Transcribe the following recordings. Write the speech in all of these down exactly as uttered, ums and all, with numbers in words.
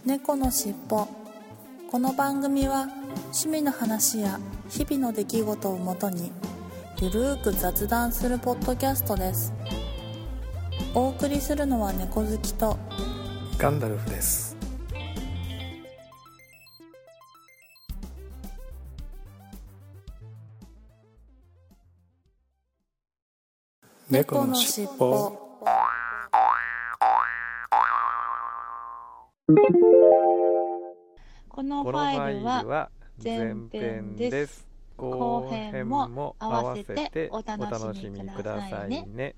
猫のしっぽ。この番組は趣味の話や日々の出来事をもとにゆるーく雑談するポッドキャストです。お送りするのは猫好きとガンダルフです。猫のしっぽ。 このファイルは前編です。後編も合わせてお楽しみくださいね。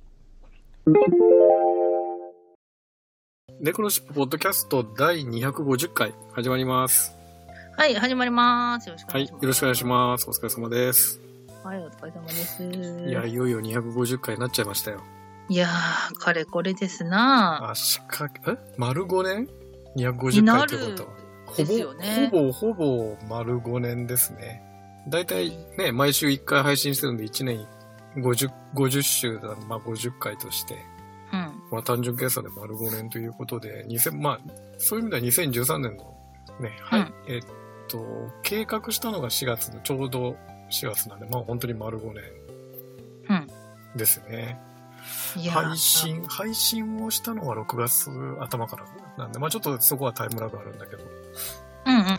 猫のしっぽポッドキャストだいにひゃくごじゅっかい始まります。 はい、始まります。よろしくお願いします。 はい、よろしくお願いします。お疲れ様です。 はい、お疲れ様です。 いや、いよいよにひゃくごじゅっかいになっちゃいましたよ。 いやー、かれこれですな。 あ、しか、え丸ごねん ?にひゃくごじゅっ 回ってことは。ほぼ、 ですよね、 ほぼ、ほぼ丸ごねんですね。だいたいね、毎週いっかい配信してるんでいちねんごじゅう、ごじゅっ週だ、まあごじゅっかいとして。 うん。 まあ単純計算で丸ごねんということで、にせん、まあ、そういう意味ではにせんじゅうさんねんのね、はい、うん、えっと、計画したのがしがつの、ちょうどしがつなんで、まあ本当に丸ごねんですね。うん、いや配信、配信をしたのはろくがつ頭からなんで、まあちょっとそこはタイムラグあるんだけど。 うんうんうんうん。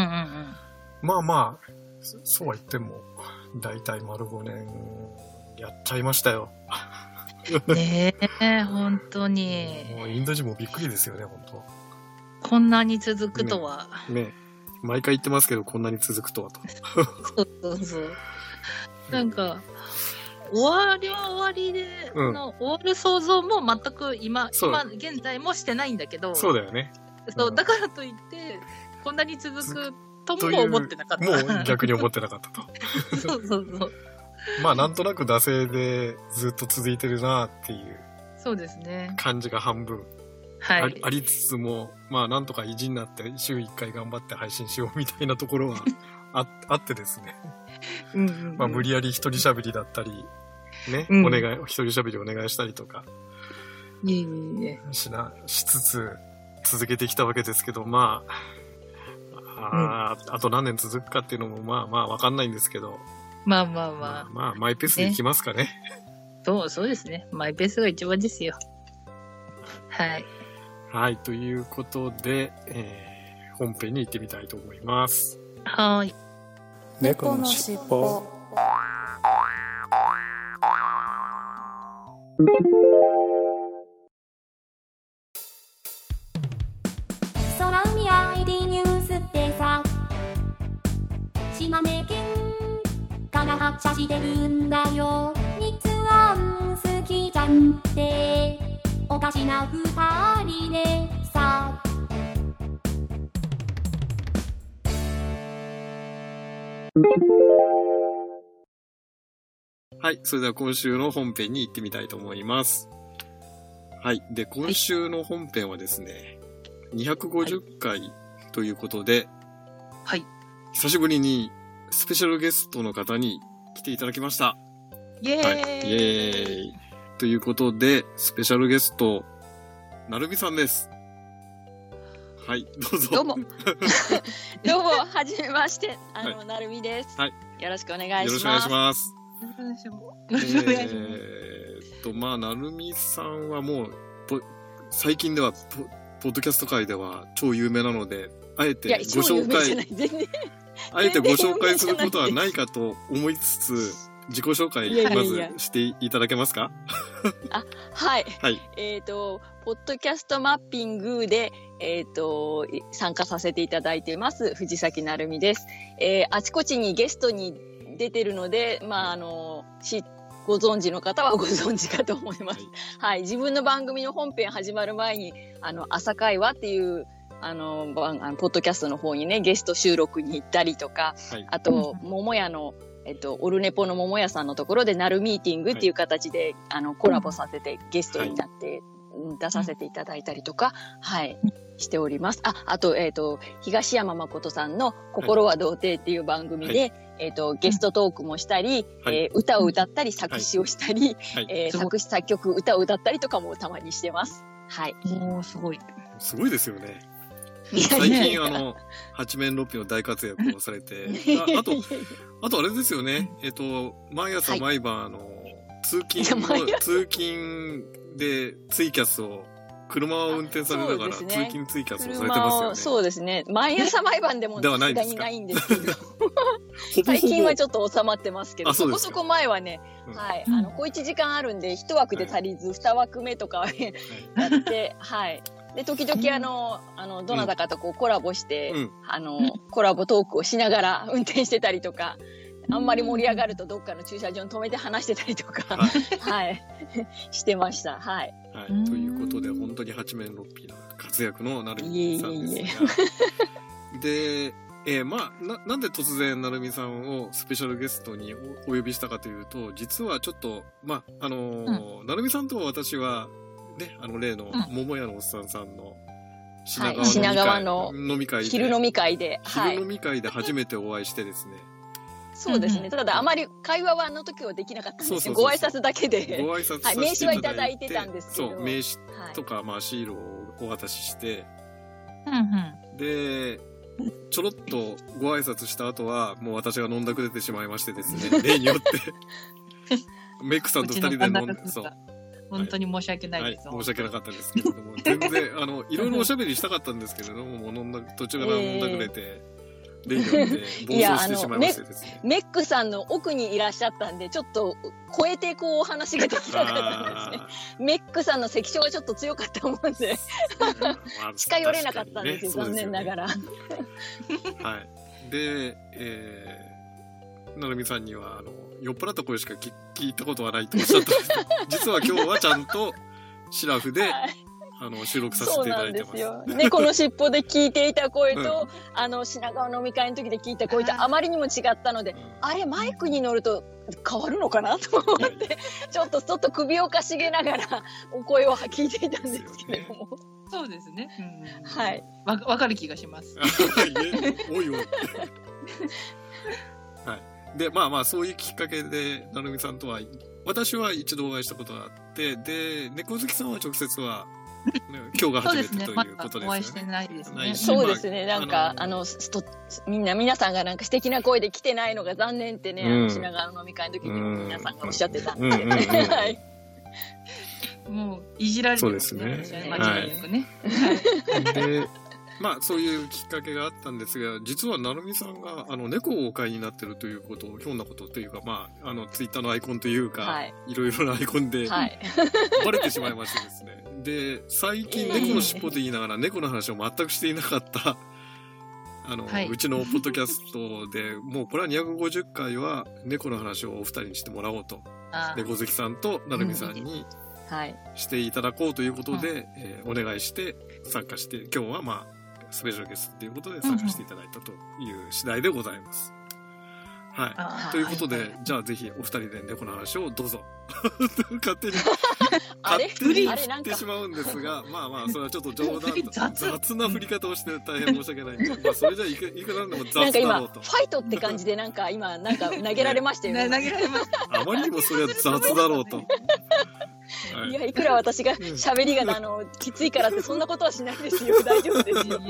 まあまあ、そうは言っても、だいたい丸ごねんやっちゃいましたよ。 ねえ、本当に。 もうインド人もびっくりですよね、本当。 こんなに続くとは。 ね。ね毎回言ってますけど、こんなに続くとはと。 そうそうそう。なんか、終わりは終わりで、うん、の終わる想像も全く今、今現在もしてないんだけど。 そうだよね。 そう、うん、だからといって、こんなに続くとも思ってなかった。 もう逆に思ってなかったと。 そうそうそう。 まあなんとなく惰性でずっと続いてるなっていうそうですね感じが半分、 はい、 あり、ありつつもまあなんとか意地になって週いっかい頑張って配信しようみたいなところは あ, あってですねうんうん、うん、まあ無理やり一人喋りだったりね、うん、お願い一人喋りお願いしたりとかいえいえしなしつつ続けてきたわけですけどまああ、うん、あと何年続くかっていうのもまあまあわかんないんですけどまあまあまあ。 まあ、まあ、マイペースでいきますかね。ねそう、そうですね。マイペースが一番ですよ。はい。 はい、ということで、えー、本編に行ってみたいと思います。 はい。 猫のしっぽ。 空海 アイディー ニュースってさ、島根県から発車してるんだよ。日安好きじゃんっておかしな二人でさ。 はい、それでは今週の本編に行ってみたいと思います。はい、で今週の本編はですね、にひゃくごじゅっかいということで、 はい、 久しぶりにスペシャルゲストの方に来ていただきました。 イエーイ、 はい、イエーイということで、スペシャルゲスト、なるみさんです。はい、どうぞ。 どうも。どうも、はじめまして。あの、はい、なるみです。 はい。 よろしくお願いします。 よろしくお願いします。 よろしくお願いします。 えーっと、まあ、なるみさんはもう、最近ではポ、ポッドキャスト界では超有名なので、あえてご紹介、あえてご紹介することはないかと思いつつ、自己紹介まずしていただけますか？ あ、はい。 はい。 えっと、ポッドキャストマッピングで、えっと、参加させていただいています、藤崎なるみです。えー、あちこちにゲストに出てるので、まあ、あの、し、ご存知の方はご存知かと思います。はい。はい、自分の番組の本編始まる前に、あの、朝会話っていう、あの、あのポッドキャストの方にね、ゲスト収録に行ったりとか、はい、あと、桃屋の、えっと、オルネポの桃屋さんのところで、なるミーティングっていう形で、はい、あの、コラボさせて、ゲストになって、はい、出させていただいたりとか、はい、しております。あ、あと、えっと、東山誠さんの心は童貞っていう番組で、はい、えっと、ゲストトークもしたり、はい、えー、歌を歌ったり、作詞をしたり、はい、えー、作詞、作曲、歌を歌ったりとかもたまにしてます。はい。 もう、すごい。 すごいですよね。 最近あの、八面六臂の大活躍をされて、あ, あと、あとあれですよね、えっと、毎朝毎晩あの、通勤の、通勤でツイキャスを、車を運転されながら、通勤ツイキャスをされてますよね。 そうですね。毎朝毎晩でもさすがにないんですけど。最近はちょっと収まってますけど、そこそこ前はね、はい、あの、小一時間あるんで、一枠で足りず、二枠目とかやって、はい。で、時々あの、あの、どなたかとこうコラボして、あの、コラボトークをしながら運転してたりとか、あんまり盛り上がるとどっかの駐車場に止めて話してたりとか、はい、してました。はい。 はい。ということで、本当に八面六臂な活躍のなるみさんですが。いえいえいえで、えー、まあ、な、なんで突然なるみさんをスペシャルゲストに お, お呼びしたかというと、実はちょっと、まあ、あのーうん、なるみさんと私は、ね、あの例の桃屋のおっさんさんの品川の飲み会で、 昼飲み会で、 昼飲み会で初めてお会いしてですね、 そうですね。ただあまり会話はあの時はできなかったんですよ。ご挨拶だけで。 ご挨拶はい、名刺はいただいてたんですけど。 そう、名刺とか、まあシールをお渡しして、 うんうん、 で、ちょろっとご挨拶した後は、もう私が飲んだくれてしまいましてですね、例によって。メックさんと二人で飲んで、そう。 本当に申し訳ないです、 はいはい。申し訳なかったですけれども、全然、あの、いろいろおしゃべりしたかったんですけれども、もう飲んだ、途中から飲んだくれて、えー例によって暴走してしまいましてですね。 メックさんの奥にいらっしゃったんで、ちょっと超えてこうお話ができなかったですね。メックさんの関所がちょっと強かったもんで、近寄れなかったんですよ、残念ながら。はい。 で、えー、なるみさんには、あの、酔っ払った声しか聞いたことはないとおっしゃったんですけど、実は今日はちゃんとシラフで、はい、あの、収録させていただいてます。そうなんですよ。猫の尻尾で聞いていた声と、うん、あの、品川飲み会の時で聞いた声とあまりにも違ったので、あれ、マイクに乗ると変わるのかなと思って、ちょっと、ちょっと首をかしげながらお声を聞いていたんですけれども。 そうですね。 うん、はい。 わ、わかる気がします。 おいおい。はい。で、まあまあ、そういうきっかけで、なるみさんとは、私は一度お会いしたことがあって、で、猫好きさんは直接は、今日が初めてということですね。 ま、お会いしてないですね。 そうですね。なんか、あの、ストみんな、皆さんがなんか素敵な声で来てないのが残念ってね、うん、あの品川の飲み会の時にも皆さんがおっしゃってたんで。はい。 もう、いじられてますね。そうですね。 間違いなくね。 はい。で、まあ、そういうきっかけがあったんですが、実は、なるみさんが、あの、猫をお飼いになってるということを、ひょんなことというか、まあ、あの、ツイッターのアイコンというか、はい、いろいろなアイコンで、はい、バレてしまいましてですね。で、最近、猫の尻尾と言いながら、猫の話を全くしていなかった、あの、はい、うちのポッドキャストで、もうこれはにひゃくごじゅっかいは、猫の話をお二人にしてもらおうと、猫好きさんとなるみさんに、はい、していただこうということで、うん、えー、お願いして参加して、今日はまあ、スペシャルゲストということで参加していただいたという次第でございます。はい。ということで、はい、じゃあぜひお二人で猫の話をどうぞ。勝手に、 勝手に振ってしまうんですが、まあまあ、それはちょっと冗談、雑な振り方をして大変申し訳ないんで、まあそれじゃいく、いくらでも雑だろうと。なんか今、 ファイトって感じでなんか今、なんか投げられましたよね。 投げられました。 あまりにもそれは雑だろうと。 はい、いや、いくら私が喋りが、あの、きついからってそんなことはしないですよ。大丈夫ですよ。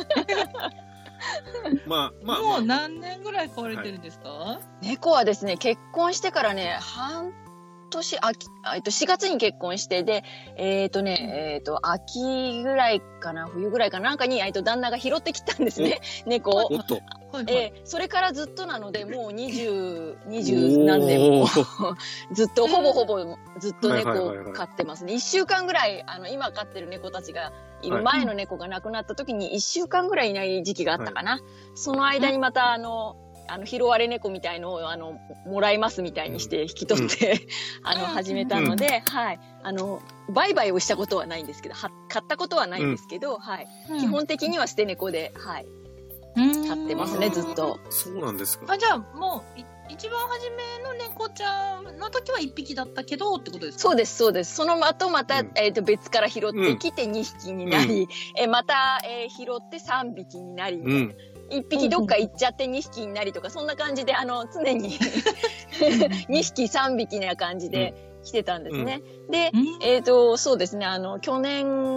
まあ、まあ、 もう何年ぐらい飼われてるんですか？はい、 猫はですね、結婚してからね、半年、秋、えっと、しがつに結婚して、で、えっとね、えっと、秋ぐらいかな、冬ぐらいかなんかに、えっと、旦那が拾ってきたんですね、猫を。 おっと。 えー、それからずっとなので、もう二十、二十何年も、ずっと、ほぼほぼずっと猫を飼ってますね。一週間ぐらい、あの、今飼ってる猫たちがいる前の猫が亡くなった時に一週間ぐらいいない時期があったかな。はい、その間にまた、あの、あの、拾われ猫みたいのを、あの、もらいますみたいにして引き取って、うん、あの、始めたので、うん、はい。あの、売買をしたことはないんですけど、は、買ったことはないんですけど、うん、はい。基本的には捨て猫で、はい。飼ってますね、ずっと。 そうなんですか。 あ、じゃあ、もう、一番初めの猫ちゃんの時は一匹だったけどってことですか？ そうです、そうです。その後また、うん、えっと、別から拾ってきてにひきになり、うん、え、また、えー、拾ってさんびきになり、うん、いっぴきどっか行っちゃってにひきになりとか、そんな感じで、あの、常ににひきさんびきな感じで来てたんですね。うん、で、えっと、そうですね、あの、去年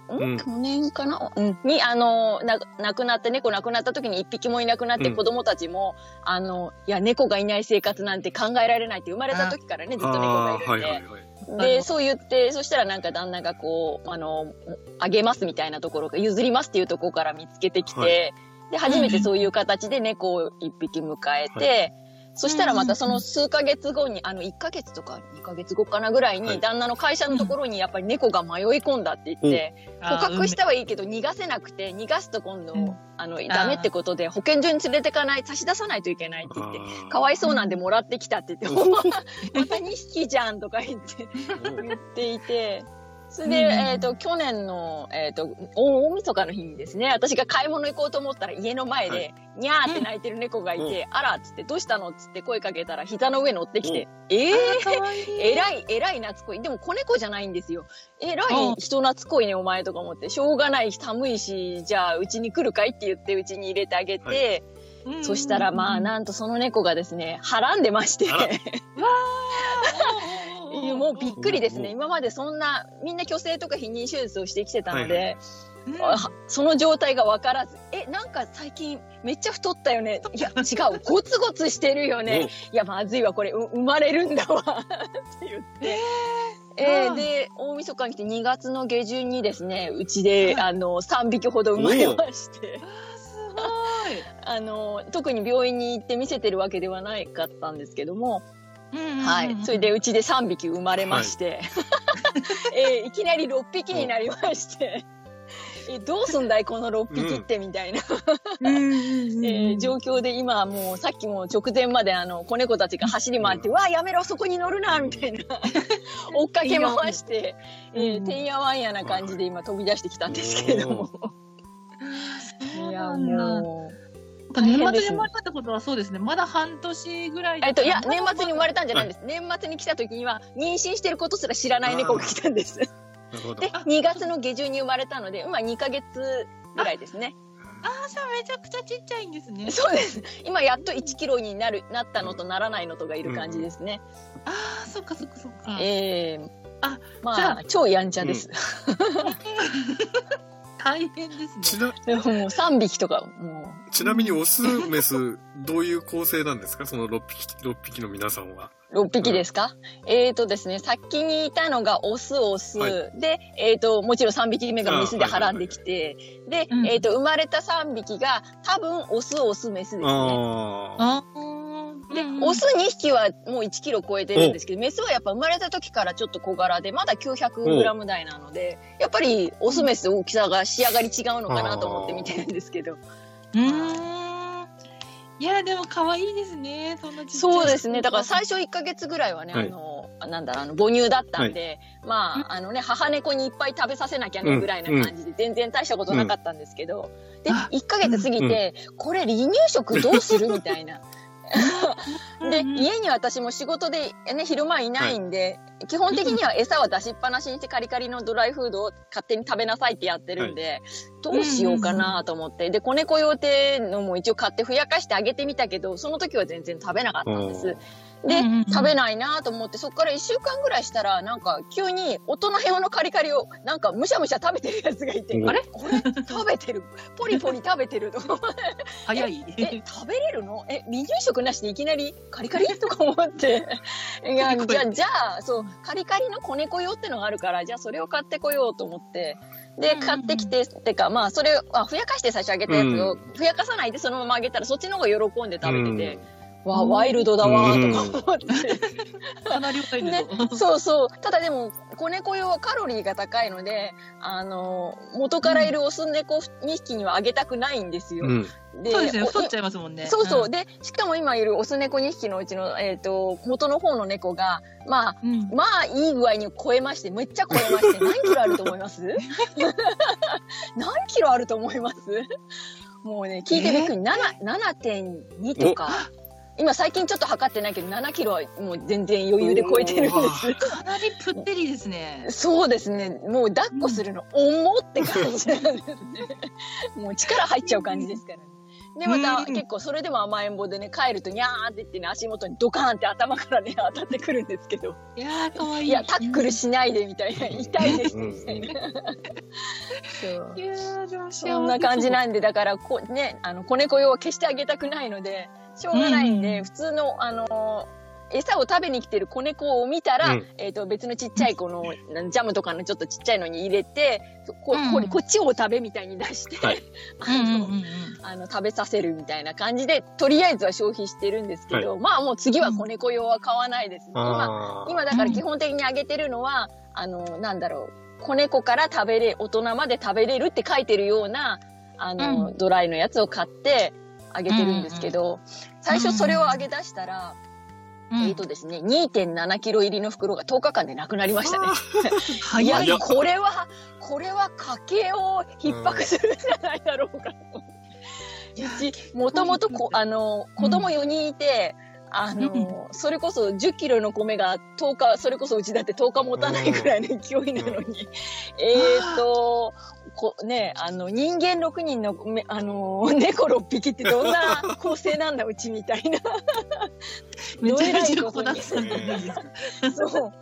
うん、 去年かな、うん、に、あの、な、亡くなって、猫亡くなった時に一匹もいなくなって、子供たちも、うん、あの、いや、猫がいない生活なんて考えられないって生まれた時からね、ずっと猫がいるんで。はいはいはい、で、そう言って、そしたらなんか旦那がこう、あの、あげますみたいなところが、譲りますっていうところから見つけてきて、はい、で、初めてそういう形で猫を一匹迎えて、はい、そしたらまたその数ヶ月後に、あのいっかげつとかにかげつごかなぐらいに旦那の会社のところにやっぱり猫が迷い込んだって言って、捕獲したはいいけど逃がせなくて、逃がすと今度、あの、ダメってことで保健所に連れてかない、差し出さないといけないって言って、かわいそうなんでもらってきたって言って、ほんま、またにひきじゃんとか言って、言っていて、それで、えっと、去年の、えっと、大晦日の日にですね、私が買い物行こうと思ったら家の前で、にゃーって泣いてる猫がいて、あらっつって、どうしたのっつって声かけたら膝の上乗ってきて、ええー、えらい、えらい懐っこい。でも子猫じゃないんですよ。えらい人懐っこいね、お前とか思って、しょうがないし寒いし、じゃあうちに来るかいって言ってうちに入れてあげて、はい、そしたらまあ、なんとその猫がですね、はらんでまして。もうびっくりですね。今までそんな、みんな去勢とか避妊手術をしてきてたので、はい、その状態がわからず、え、なんか最近めっちゃ太ったよね。いや、違う、ゴツゴツしてるよね。いや、まずいわ、これ、う生まれるんだわ。って言って。えー、えー、で、大晦日に来てにがつの下旬にですね、うちで、あの、さんびきほど生まれまして。すごい。あの、特に病院に行って見せてるわけではないかったんですけども、はい。それでうちでさんびき生まれまして、はいえー、いきなりろっぴきになりまして、えどうすんだいこのろっぴきってみたいな、えー、状況で今もうさっきも直前まであの子猫たちが走り回って、うん、わあやめろそこに乗るなみたいな追っかけ回して、えー、てんやわんやな感じで今飛び出してきたんですけれども。いやもう。 年末に生まれたってことはそうですね。まだ半年ぐらい。 えっと、いや、年末に生まれたんじゃないんです。年末に来た時には、妊娠してることすら知らない猫が来たんです。で、にがつの下旬に生まれたので、今にかげつぐらいですね。 ああ、じゃあめちゃくちゃちっちゃいんですね。 そうです。今やっといちキロになる、なったのとならないのとがいる感じですね。 うん、ああ、そっかそっかそっか。 ええー。あ、まあ、超やんちゃです。うん大変ですね。 ちなもうさんびきとか、もう。ちなみにオス、メス、どういう構成なんですかそのろっぴき、ろっぴきの皆さんは。 ろっぴきですか、うん、えーとですね、先にいたのがオス、オス、はい、で、えーと、もちろんさんびきめがメスではらんできて、で、うん、えーと、生まれたさんびきが多分オス、オス、メスですね。ああ。で、オスにひきはもういちキロ超えてるんですけど、メスはやっぱ生まれた時からちょっと小柄で、まだきゅうひゃくグラム台なので、やっぱりオスメス大きさが仕上がり違うのかなと思って見てるんですけど。 うーん。いや、でも可愛いですね。そんなちっちゃい。 そうですね。だから最初いっかげつぐらいはね、はい、あの、なんだろう、あの、母乳だったんで、はい、まあ、あのね、母猫にいっぱい食べさせなきゃね、ぐらいな感じで、全然大したことなかったんですけど、うん、で、いっかげつ過ぎて、うん、これ離乳食どうするみたいな。で、家に私も仕事でね、昼間いないんで、はい、基本的には餌は出しっぱなしにしてカリカリのドライフードを勝手に食べなさいってやってるんで、はい、どうしようかなと思って、で、子猫用ってのも一応買ってふやかしてあげてみたけど、その時は全然食べなかったんです。で、食べないなと思って、そっからいっしゅうかんぐらいしたら、なんか急に大人用のカリカリをなんかむしゃむしゃ食べてるやつがいて、あれこれ食べてるポリポリ食べてると早いええ食べれるのえ離乳食なしでいきなりカリカリとか思っていやじゃあじゃあそうカリカリの子猫用ってのがあるからじゃあそれを買ってこようと思ってで買ってきて、うん、てかまあそれあふやかして最初あげたやつを、うん、ふやかさないでそのままあげたらそっちの方が喜んで食べてて、うん、わワイルドだわーとか思ってかなりワイルド、 ね、そうそうただでも子猫用はカロリーが高いのであの元からいるオス猫にひきにはあげたくないんですよ、うんでそうですね、太っちゃいますもんね。 そうそう。うん、で、しかも今いるオス猫にひきのうちの、えっと、元の方の猫が、まあ、うん、まあ、いい具合に超えまして、めっちゃ超えまして、何キロあると思います何キロあると思いますもうね、聞いてびっくり。なな、ななてんに とか。今最近ちょっと測ってないけど、ななキロはもう全然余裕で超えてるんです。 かなりぷってりですね。 そうですね。もう抱っこするの重って感じなんですね。もう力入っちゃう感じですからね。 で、また結構それでも甘えん坊でね、帰るとニャーって言ってね、足元にドカーンって頭からね、当たってくるんですけど。 いやー、かわいい。 いや、タックルしないでみたいな、痛いですみたいな。そう。 いやー、でもそんな感じなんで、だからこ、ね、あの、子猫用は消してあげたくないので、しょうがないんで、うん、普通の、あのー、餌を食べに来てる子猫を見たら、うん、えっと、別のちっちゃい子の、うん、ジャムとかのちょっとちっちゃいのに入れて、こ、うん、こ, こっちを食べみたいに出して、はい、あの、うんうんうん、あの、食べさせるみたいな感じで、とりあえずは消費してるんですけど、はい、まあもう次は子猫用は買わないです、ね。うん、今、今だから基本的にあげてるのは、あの、なんだろう、子猫から食べれ、大人まで食べれるって書いてるような、あの、うん、ドライのやつを買ってあげてるんですけど、うんうん、最初それをあげ出したら、うん、えっとですね、にてんななキロ入りの袋がとおかかんでなくなりましたね。いや、これは、これは家計を逼迫するんじゃないだろうかと。もともと、あの、子供よにんいて、あの、それこそじゅっキロの米がとおか、それこそうちだってとおか持たないくらいの勢いなのに、えっと、こ、ね、あの、人間ろくにんの、あの、猫ろっぴきってどんな構成なんだ、うちみたいな。 めちゃめちゃ子だくさんそう。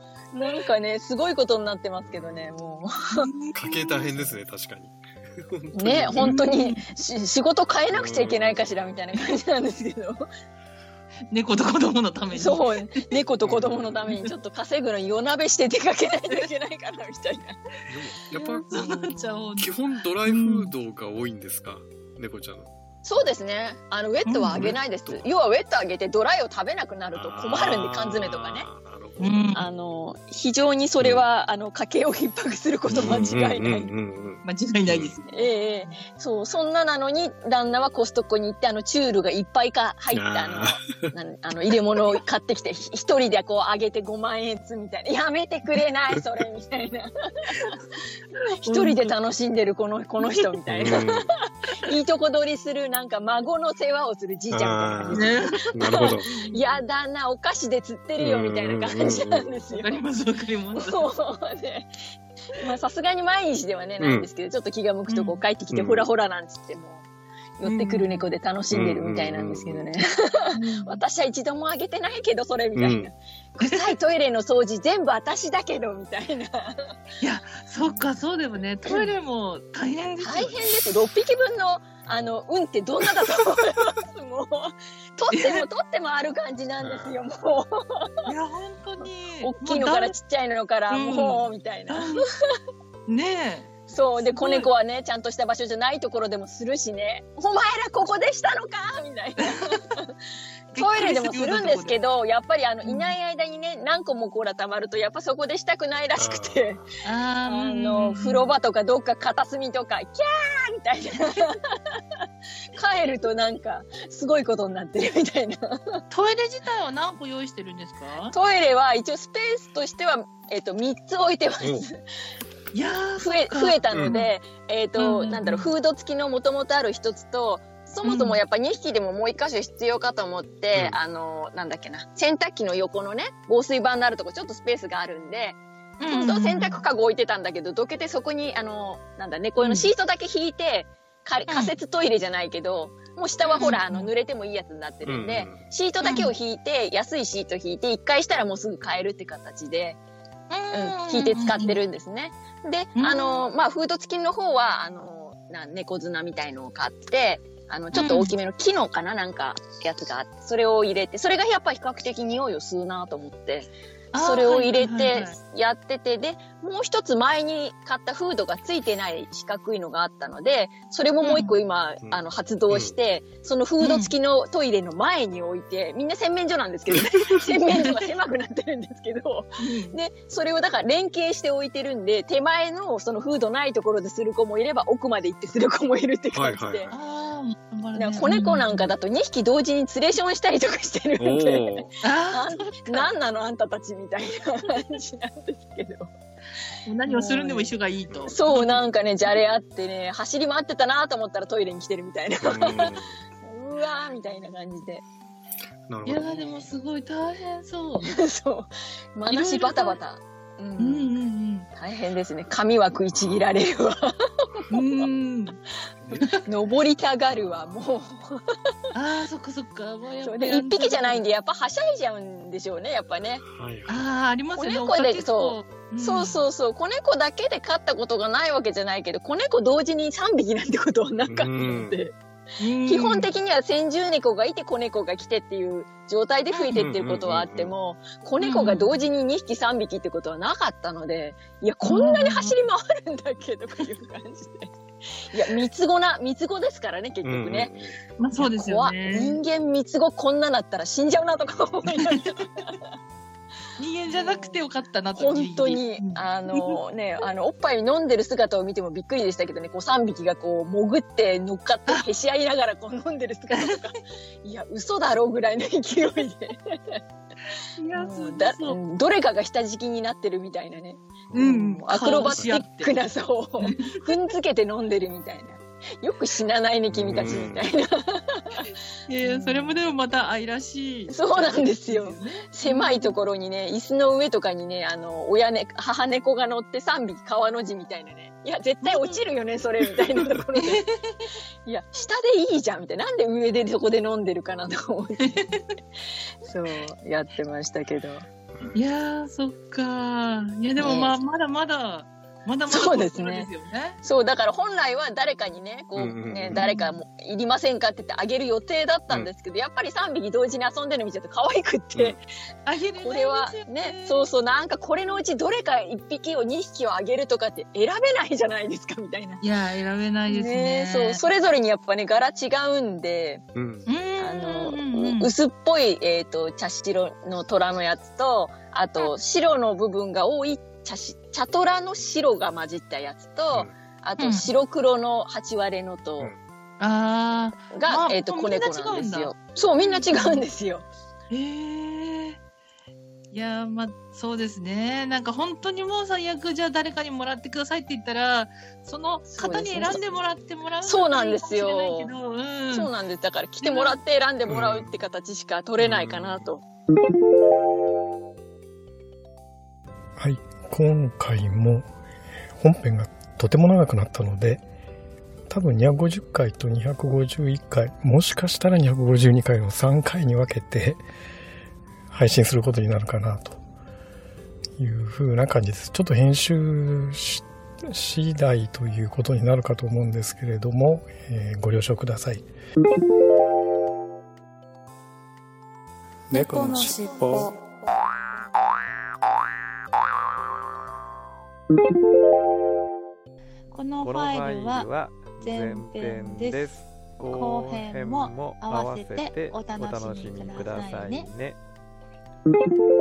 なんかね、すごいことになってますけどね、もう。 家計大変ですね、確かに。 ね、本当にし、仕事変えなくちゃいけないかしら、みたいな感じなんですけど。 猫と子供のために。 そう、猫と子供のためにちょっと稼ぐのに夜なべして出かけないといけないかな、みたいな。 やっぱ、基本ドライフードが多いんですか、うん、猫ちゃんの。 そうですね。あの、ウェットはあげないです。うん、要はウェットあげてドライを食べなくなると困るんで、缶詰とかね。うん、あの、非常にそれは、うん、あの、家計を逼迫すること間違いない。 間違いないですね。 ええー、そう、そんななのに、旦那はコストコに行って、あの、チュールがいっぱいか入った、あの、あの、入れ物を買ってきて、一人でこう、あげてごまんえんつみたいな。やめてくれない、それ、みたいな。一人で楽しんでる、この、この人、みたいな。いいとこ取りする、なんか、孫の世話をするじいちゃんみたいな感じ。 なるほど。 いやだな、お菓子で釣ってるよ、みたいな感じなんですよ。 わかります、わかります。 そうね。まあさすがに毎日ではね、ないんですけど、うん、ちょっと気が向くとこう帰ってきて、うん、ほらほらなんつっても、寄ってくる猫で楽しんでるみたいなんですけどね。うん、私は一度もあげてないけど、それみたいな。うん、臭いトイレの掃除全部私だけど、みたいな。いや、そっか、そうでもね、トイレも大変ですよね。 大変です。ろっぴきぶんの、あの、運ってどんなだと思いますもう。取っても取ってもある感じなんですよ、もう。いや、本当に。 大きいのからちっちゃいのから、もう、みたいな。 ねえ。 そう。で、子猫はね、ちゃんとした場所じゃないところでもするしね。お前らここでしたのかみたいな。トイレでもするんですけど、やっぱりあの、いない間にね、何個もコーラ溜まると、やっぱそこでしたくないらしくて。あ, あの、風呂場とかどっか片隅とか、キャーみたいな。帰るとなんか、すごいことになってるみたいな。 トイレ自体は何個用意してるんですか？ トイレは一応スペースとしては、えっと、みっつ置いてます。 いやー、 増え、増えたので、うん、えっと、うんうんうん、なんだろう、フード付きのもともとある一つと、そもそもやっぱにひきでももう一箇所必要かと思って、うん、あの、なんだっけな、洗濯機の横のね、防水板のあるとこちょっとスペースがあるんで、本当は洗濯かご置いてたんだけど、どけてそこに、あの、なんだ、猫用のシートだけ引いて、か仮設トイレじゃないけど、もう下はほら、あの、濡れてもいいやつになってるんで、シートだけを引いて、安いシート引いて、一回したらもうすぐ買えるって形で、うん、引いて使ってるんですね。で、あの、まあ、フード付きの方は、あの、な猫砂みたいのを買って、あの、ちょっと大きめの機能かな、なんか、やつがあって、それを入れて、それがやっぱ比較的匂いを吸うなと思って、それを入れてやってて、で、もう一つ前に買ったフードがついてない四角いのがあったので、それももう一個今、うん、あの、発動して、うん、そのフード付きのトイレの前に置いて、みんな洗面所なんですけどね、洗面所が狭くなってるんですけど、うん、で、それをだから連携して置いてるんで、手前のそのフードないところでする子もいれば、奥まで行ってする子もいるって感じで。はいはい、子猫なんかだとにひき同時にツレションしたりとかしてるんで、なんなのあんたたちみたいな感じなんですけど。 何をするんでも一緒がいいと。 そう、なんかね、じゃれあってね、走り回ってたなと思ったらトイレに来てるみたいな。うわーみたいな感じで。 なるほど。 いや、でもすごい大変そう。 そう。まなしバタバタ。 うんうんうん。 大変ですね。髪は食いちぎられるわ。 うーん。 登りたがるわ、もう。 ああ、そっかそっか。もうやっぱそうで、一匹じゃないんで、やっぱはしゃいじゃうんでしょうね、やっぱね。 はい。 ああ、ありますよね。 子猫で、 結そ構う。うん、そうそうそう。子猫だけで飼ったことがないわけじゃないけど、子猫同時にさんびきなんてことはなかったので。基本的には先住猫がいて子猫が来てっていう状態で増えてってることはあっても、子猫が同時ににひきさんびきってことはなかったので、いや、こんなに走り回るんだっけとかいう感じで。いや、三つ子な、三つ子ですからね、結局ね。 うん、まあそうですよね。 人間三つ子こんななったら死んじゃうなとか思いながら。 人間じゃなくてよかったなと。 本当に、あのね、あの、おっぱい飲んでる姿を見てもびっくりでしたけどね、こうさんびきがこう潜って乗っかってへし合いながらこう飲んでる姿とか、いや、嘘だろうぐらいの勢いで。 いや、そうだどれかが下敷きになってるみたいなね。 うん。 アクロバティックな、そう、踏んづけて飲んでるみたいな。よく死なないね、君たちみたいな。 いやいや、それもでもまた愛らしい。 そうなんですよ。狭いところにね、椅子の上とかにね、あの、親ね、母猫が乗ってさんびき川の字みたいなね。いや、絶対落ちるよね、それ、みたいなところで。いや、下でいいじゃん、みたいな。なんで上でそこで飲んでるかなと思って。そう、やってましたけど。 いやー、そっか。いや、でもまあ、ね、まだまだ、まだまだそうですね。 ですよね。 そう、だから本来は誰かにね、こうね、うんうんうん、誰かもいりませんかって言ってあげる予定だったんですけど、うん、やっぱりさんびき同時に遊んでるの見ちゃって可愛くって、 あげれないですよね。 これはね、そうそう、なんかこれのうちどれかいっぴきをにひきをあげるとかって選べないじゃないですか、みたいな。 いや、選べないですね。ね、 そう、それぞれにやっぱね、柄違うんで、うん、あの、薄っぽい、えっと、茶白の虎のやつと、あと、白の部分が多い茶し、茶トラの白が混じったやつと、うん、あと白黒の八割れのと、うん、 あが、まあ、えっ、ー、と、子猫なんですよ。そう、みんな違うんですよ。 へえ。いや、まあ、そうですね。なんか本当にもう最悪、じゃあ誰かにもらってくださいって言ったら、その方に選んでもらってもらうそうなんですよ。 うん、 そうなんです。だから来てもらって選んでもらうって形しか取れないかなと。 はい。今回も本編がとても長くなったので、多分にひゃくごじゅっかいとにひゃくごじゅういっかい、もしかしたらにひゃくごじゅうにかいのさんかいに分けて配信することになるかなという風な感じです。ちょっと編集次第ということになるかと思うんですけれども、えー、ご了承ください。 猫のしっぽ。このファイルは前編です。後編も合わせてお楽しみくださいね。